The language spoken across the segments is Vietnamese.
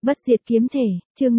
Bất diệt kiếm thể, chương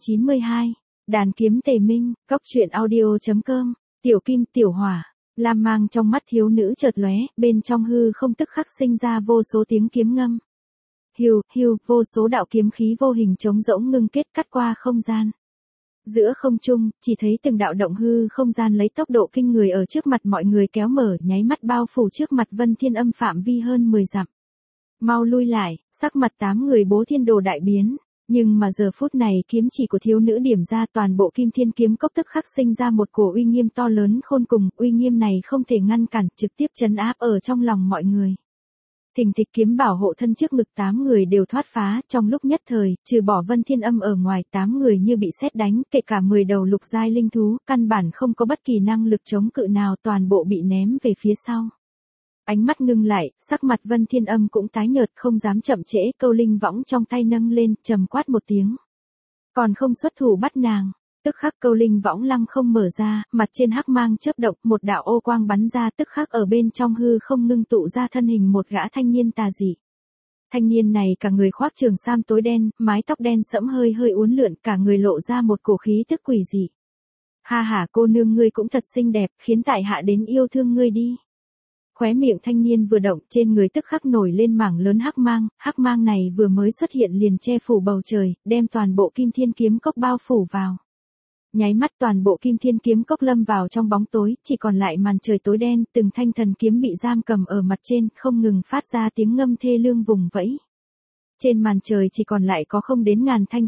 592. Đàn kiếm tề minh, cóc truyện audio.com. Tiểu kim tiểu hỏa, lam mang trong mắt thiếu nữ chợt lóe, bên trong hư không tức khắc sinh ra vô số tiếng kiếm ngâm. Hiu, hiu, vô số đạo kiếm khí vô hình trống rỗng ngưng kết cắt qua không gian. Giữa không trung, chỉ thấy từng đạo động hư không gian lấy tốc độ kinh người ở trước mặt mọi người kéo mở, nháy mắt bao phủ trước mặt Vân Thiên Âm phạm vi hơn 10 dặm. Mau lui lại, sắc mặt 8 người Bố Thiên Đồ đại biến, nhưng mà giờ phút này kiếm chỉ của thiếu nữ điểm ra, toàn bộ Kim Thiên kiếm cốc tức khắc sinh ra một cổ uy nghiêm to lớn khôn cùng, uy nghiêm này không thể ngăn cản, trực tiếp trấn áp ở trong lòng mọi người. Thình thịch kiếm bảo hộ thân trước ngực 8 người đều thoát phá, trong lúc nhất thời, trừ bỏ Vân Thiên Âm ở ngoài, 8 người như bị sét đánh, kể cả 10 đầu lục giai linh thú, căn bản không có bất kỳ năng lực chống cự nào, toàn bộ bị ném về phía sau. Ánh mắt ngưng lại, sắc mặt Vân Thiên Âm cũng tái nhợt, không dám chậm trễ, câu linh võng trong tay nâng lên, trầm quát một tiếng. Còn không xuất thủ bắt nàng. Tức khắc câu linh võng lăng không mở ra, mặt trên hắc mang chớp động, một đạo ô quang bắn ra, tức khắc ở bên trong hư không ngưng tụ ra thân hình một gã thanh niên tà dị. Thanh niên này cả người khoác trường sam tối đen, mái tóc đen sẫm hơi hơi uốn lượn, cả người lộ ra một cổ khí tức quỷ dị. Ha ha, cô nương ngươi cũng thật xinh đẹp, khiến tại hạ đến yêu thương ngươi đi. Khóe miệng thanh niên vừa động, trên người tức khắc nổi lên mảng lớn hắc mang này vừa mới xuất hiện liền che phủ bầu trời, đem toàn bộ Kim Thiên kiếm cốc bao phủ vào. Nháy mắt toàn bộ Kim Thiên kiếm cốc lâm vào trong bóng tối, chỉ còn lại màn trời tối đen, từng thanh thần kiếm bị giam cầm ở mặt trên, không ngừng phát ra tiếng ngâm thê lương vùng vẫy. Trên màn trời chỉ còn lại có không đến ngàn thanh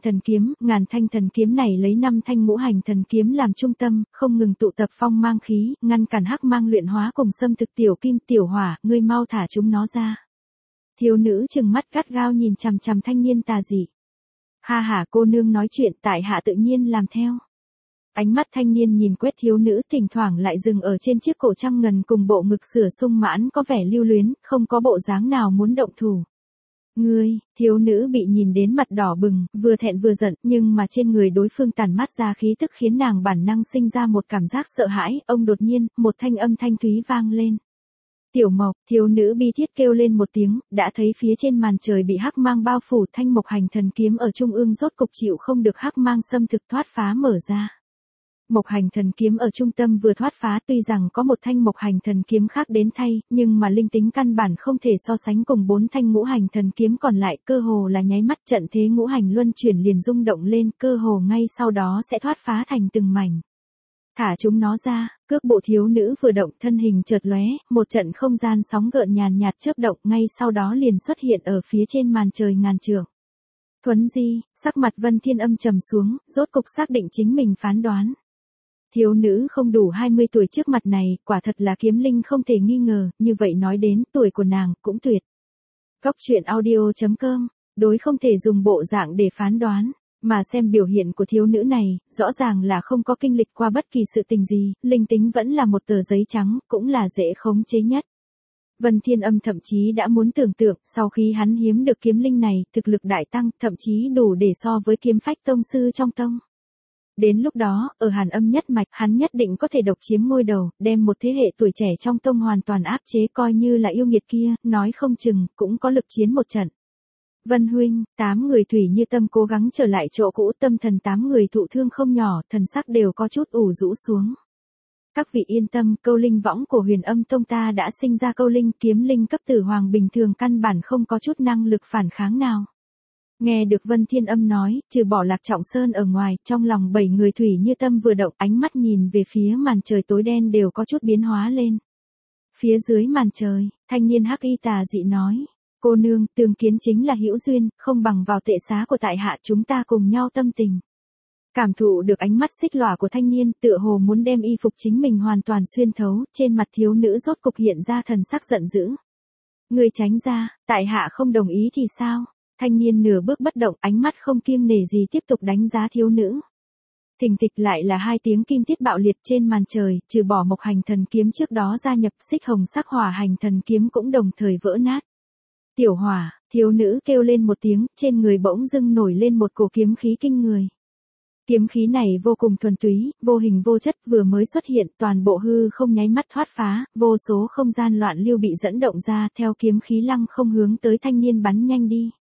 thần kiếm này lấy 5 thanh ngũ hành thần kiếm làm trung tâm, không ngừng tụ tập phong mang khí, ngăn cản hắc mang luyện hóa cùng xâm thực tiểu kim tiểu hỏa, ngươi mau thả chúng nó ra. Thiếu nữ trừng mắt gắt gao nhìn chằm chằm thanh niên tà dị. Ha ha, cô nương nói chuyện, tại hạ tự nhiên làm theo. Ánh mắt thanh niên nhìn quét thiếu nữ, thỉnh thoảng lại dừng ở trên chiếc cổ trăng ngần cùng bộ ngực sửa sung mãn có vẻ lưu luyến, không có bộ dáng nào muốn động thủ. Ngươi, thiếu nữ bị nhìn đến mặt đỏ bừng, vừa thẹn vừa giận, nhưng mà trên người đối phương tản mát ra khí tức khiến nàng bản năng sinh ra một cảm giác sợ hãi, ông đột nhiên, một thanh âm thanh thúy vang lên. Tiểu Mộc, thiếu nữ bi thiết kêu lên một tiếng, đã thấy phía trên màn trời bị hắc mang bao phủ, thanh mộc hành thần kiếm ở trung ương rốt cục chịu không được hắc mang xâm thực thoát phá mở ra. Mộc hành thần kiếm ở trung tâm vừa thoát phá, tuy rằng có một thanh mộc hành thần kiếm khác đến thay, nhưng mà linh tính căn bản không thể so sánh cùng 4 thanh ngũ hành thần kiếm còn lại, cơ hồ là nháy mắt trận thế ngũ hành luân chuyển liền rung động lên, cơ hồ ngay sau đó sẽ thoát phá thành từng mảnh. Thả chúng nó ra, cước bộ thiếu nữ vừa động, thân hình chợt lóe, một trận không gian sóng gợn nhàn nhạt chớp động, ngay sau đó liền xuất hiện ở phía trên màn trời ngàn trượng. Thuấn di, sắc mặt Vân Thiên Âm trầm xuống, rốt cục xác định chính mình phán đoán. Thiếu nữ không đủ 20 tuổi trước mặt này, quả thật là kiếm linh không thể nghi ngờ, như vậy nói đến, tuổi của nàng cũng tuyệt. Cóc truyện audio.com, đối không thể dùng bộ dạng để phán đoán, mà xem biểu hiện của thiếu nữ này, rõ ràng là không có kinh lịch qua bất kỳ sự tình gì, linh tính vẫn là một tờ giấy trắng, cũng là dễ khống chế nhất. Vân Thiên Âm thậm chí đã muốn tưởng tượng, sau khi hắn hiếm được kiếm linh này, thực lực đại tăng, thậm chí đủ để so với kiếm phách tông sư trong tông. Đến lúc đó, ở Hàn Âm nhất mạch, hắn nhất định có thể độc chiếm ngôi đầu, đem một thế hệ tuổi trẻ trong tông hoàn toàn áp chế, coi như là yêu nghiệt kia, nói không chừng, cũng có lực chiến một trận. Vân huynh, 8 người thủy như tâm cố gắng trở lại chỗ cũ, tâm thần 8 người thụ thương không nhỏ, thần sắc đều có chút ủ rũ xuống. Các vị yên tâm, câu linh võng của Huyền Âm tông ta đã sinh ra câu linh, kiếm linh cấp tử hoàng bình thường căn bản không có chút năng lực phản kháng nào. Nghe được Vân Thiên Âm nói, trừ bỏ Lạc Trọng Sơn ở ngoài, trong lòng 7 người thủy như tâm vừa động, ánh mắt nhìn về phía màn trời tối đen đều có chút biến hóa lên. Phía dưới màn trời, thanh niên hắc y tà dị nói, cô nương, tương kiến chính là hữu duyên, không bằng vào tệ xá của tại hạ chúng ta cùng nhau tâm tình. Cảm thụ được ánh mắt xích lòa của thanh niên, tựa hồ muốn đem y phục chính mình hoàn toàn xuyên thấu, trên mặt thiếu nữ rốt cục hiện ra thần sắc giận dữ. Người tránh ra, tại hạ không đồng ý thì sao? Thanh niên nửa bước bất động, ánh mắt không kiêng nể gì tiếp tục đánh giá thiếu nữ. Thình thịch lại là 2 tiếng kim tiết bạo liệt trên màn trời, trừ bỏ mộc hành thần kiếm trước đó gia nhập, xích hồng sắc hỏa hành thần kiếm cũng đồng thời vỡ nát. Tiểu hỏa, thiếu nữ kêu lên một tiếng, trên người bỗng dưng nổi lên một cổ kiếm khí kinh người. Kiếm khí này vô cùng thuần túy, vô hình vô chất, vừa mới xuất hiện, toàn bộ hư không nháy mắt thoát phá, vô số không gian loạn lưu bị dẫn động ra, theo kiếm khí lăng không hướng tới thanh niên bắn nhanh đi.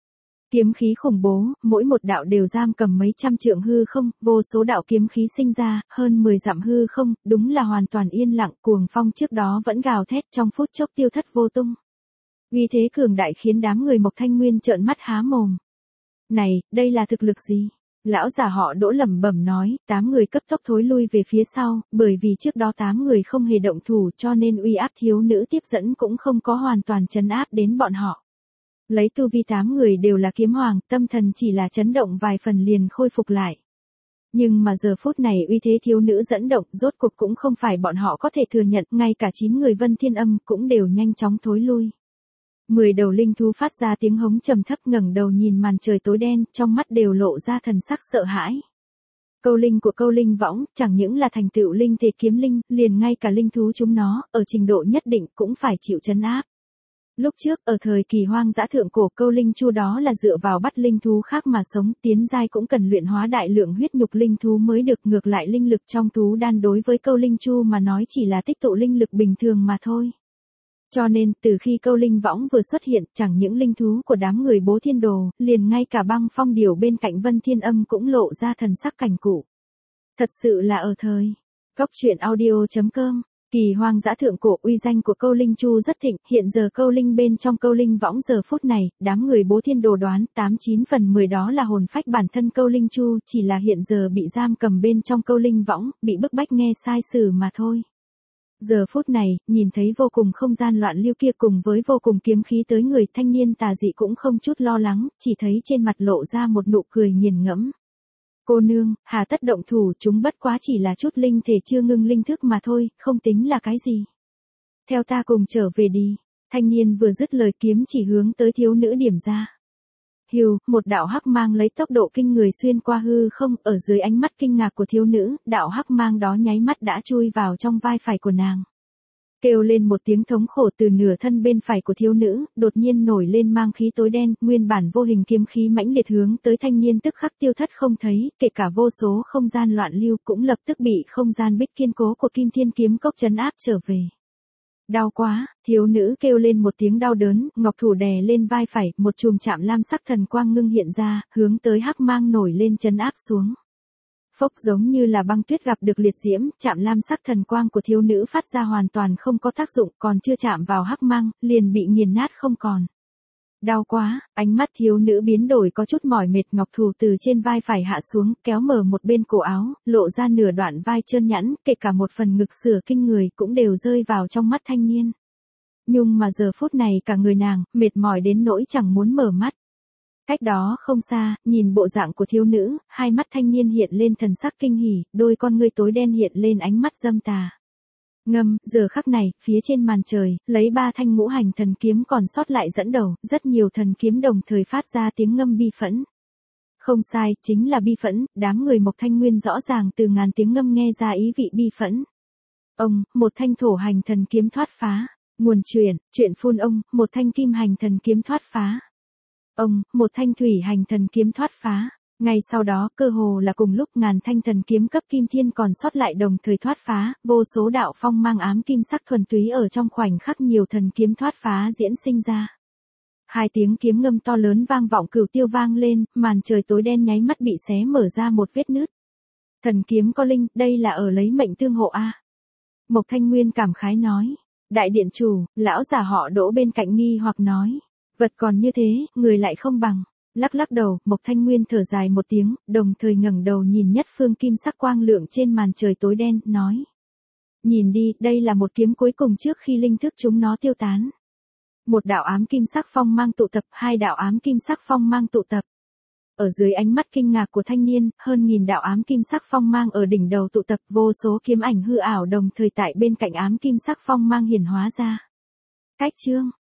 Kiếm khí khủng bố, mỗi một đạo đều giam cầm mấy trăm trượng hư không, vô số đạo kiếm khí sinh ra, hơn 10 dặm hư không, đúng là hoàn toàn yên lặng, cuồng phong trước đó vẫn gào thét trong phút chốc tiêu thất vô tung. Uy thế cường đại khiến đám người Mộc Thanh Nguyên trợn mắt há mồm. Này, đây là thực lực gì? Lão già họ Đỗ lẩm bẩm nói, 8 người cấp tốc thối lui về phía sau, bởi vì trước đó 8 người không hề động thủ cho nên uy áp thiếu nữ tiếp dẫn cũng không có hoàn toàn trấn áp đến bọn họ. Lấy tu vi 8 người đều là kiếm hoàng, tâm thần chỉ là chấn động vài phần liền khôi phục lại. Nhưng mà giờ phút này uy thế thiếu nữ dẫn động rốt cuộc cũng không phải bọn họ có thể thừa nhận, ngay cả 9 người Vân Thiên Âm cũng đều nhanh chóng thối lui. 10 đầu linh thú phát ra tiếng hống trầm thấp ngẩng đầu nhìn màn trời tối đen, trong mắt đều lộ ra thần sắc sợ hãi. Câu linh của câu linh võng, chẳng những là thành tựu linh thể kiếm linh, liền ngay cả linh thú chúng nó, ở trình độ nhất định cũng phải chịu trấn áp. Lúc trước, ở thời kỳ hoang dã thượng cổ câu linh chu đó là dựa vào bắt linh thú khác mà sống, tiến giai cũng cần luyện hóa đại lượng huyết nhục linh thú mới được, ngược lại linh lực trong thú đan đối với câu linh chu mà nói chỉ là tích tụ linh lực bình thường mà thôi. Cho nên, từ khi câu linh võng vừa xuất hiện, chẳng những linh thú của đám người Bố Thiên Đồ, liền ngay cả Băng Phong Điểu bên cạnh Vân Thiên Âm cũng lộ ra thần sắc cảnh cụ. Thật sự là ở thời. Cốc truyện audio.com. Kỳ hoang dã thượng cổ, uy danh của câu linh chu rất thịnh, hiện giờ câu linh bên trong câu linh võng giờ phút này, đám người Bố Thiên Đồ đoán 89 phần 10 đó là hồn phách bản thân câu linh chu, chỉ là hiện giờ bị giam cầm bên trong câu linh võng, bị bức bách nghe sai sử mà thôi. Giờ phút này, nhìn thấy vô cùng không gian loạn lưu kia cùng với vô cùng kiếm khí tới người, thanh niên tà dị cũng không chút lo lắng, chỉ thấy trên mặt lộ ra một nụ cười nghiền ngẫm. Cô nương, hà tất động thủ, chúng bất quá chỉ là chút linh thể chưa ngưng linh thức mà thôi, không tính là cái gì. Theo ta cùng trở về đi. Thanh niên vừa dứt lời kiếm chỉ hướng tới thiếu nữ điểm ra. Hiu, một đạo hắc mang lấy tốc độ kinh người xuyên qua hư không, ở dưới ánh mắt kinh ngạc của thiếu nữ, đạo hắc mang đó nháy mắt đã chui vào trong vai phải của nàng. Kêu lên một tiếng thống khổ, từ nửa thân bên phải của thiếu nữ, đột nhiên nổi lên mang khí tối đen, nguyên bản vô hình kiếm khí mãnh liệt hướng tới thanh niên tức khắc tiêu thất không thấy, kể cả vô số không gian loạn lưu cũng lập tức bị không gian bích kiên cố của Kim Thiên kiếm cốc trấn áp trở về. Đau quá, thiếu nữ kêu lên một tiếng đau đớn, ngọc thủ đè lên vai phải, một chùm chạm lam sắc thần quang ngưng hiện ra, hướng tới hắc mang nổi lên trấn áp xuống. Phốc, giống như là băng tuyết gặp được liệt diễm, chạm lam sắc thần quang của thiếu nữ phát ra hoàn toàn không có tác dụng, còn chưa chạm vào hắc mang, liền bị nghiền nát không còn. Đau quá, ánh mắt thiếu nữ biến đổi có chút mỏi mệt, ngọc thủ từ trên vai phải hạ xuống, kéo mở một bên cổ áo, lộ ra nửa đoạn vai trơn nhẵn, kể cả một phần ngực sửa kinh người cũng đều rơi vào trong mắt thanh niên. Nhưng mà giờ phút này cả người nàng, mệt mỏi đến nỗi chẳng muốn mở mắt. Cách đó không xa, nhìn bộ dạng của thiếu nữ, hai mắt thanh niên hiện lên thần sắc kinh hỉ, đôi con ngươi tối đen hiện lên ánh mắt dâm tà. Ngâm, giờ khắc này, phía trên màn trời, lấy 3 thanh ngũ hành thần kiếm còn sót lại dẫn đầu, rất nhiều thần kiếm đồng thời phát ra tiếng ngâm bi phẫn. Không sai, chính là bi phẫn, đám người Mộc Thanh Nguyên rõ ràng từ ngàn tiếng ngâm nghe ra ý vị bi phẫn. Ông, một thanh thổ hành thần kiếm thoát phá. Nguồn chuyện phun ông, một thanh kim hành thần kiếm thoát phá. Ông, một thanh thủy hành thần kiếm thoát phá. Ngay sau đó, cơ hồ là cùng lúc ngàn thanh thần kiếm cấp kim thiên còn sót lại đồng thời thoát phá, vô số đạo phong mang ám kim sắc thuần túy ở trong khoảnh khắc nhiều thần kiếm thoát phá diễn sinh ra. 2 tiếng kiếm ngâm to lớn vang vọng cửu tiêu vang lên, màn trời tối đen nháy mắt bị xé mở ra một vết nứt. Thần kiếm có linh, đây là ở lấy mệnh tương hộ a. Mộc Thanh Nguyên cảm khái nói. Đại điện chủ, lão già họ Đỗ bên cạnh nghi hoặc nói. Vật còn như thế, người lại không bằng. Lắc lắc đầu, Mộc Thanh Nguyên thở dài một tiếng, đồng thời ngẩng đầu nhìn nhất phương kim sắc quang lượng trên màn trời tối đen, nói. Nhìn đi, đây là một kiếm cuối cùng trước khi linh thức chúng nó tiêu tán. Một đạo ám kim sắc phong mang tụ tập, 2 đạo ám kim sắc phong mang tụ tập. Ở dưới ánh mắt kinh ngạc của thanh niên, hơn 1000 đạo ám kim sắc phong mang ở đỉnh đầu tụ tập, vô số kiếm ảnh hư ảo đồng thời tại bên cạnh ám kim sắc phong mang hiển hóa ra. Cách chương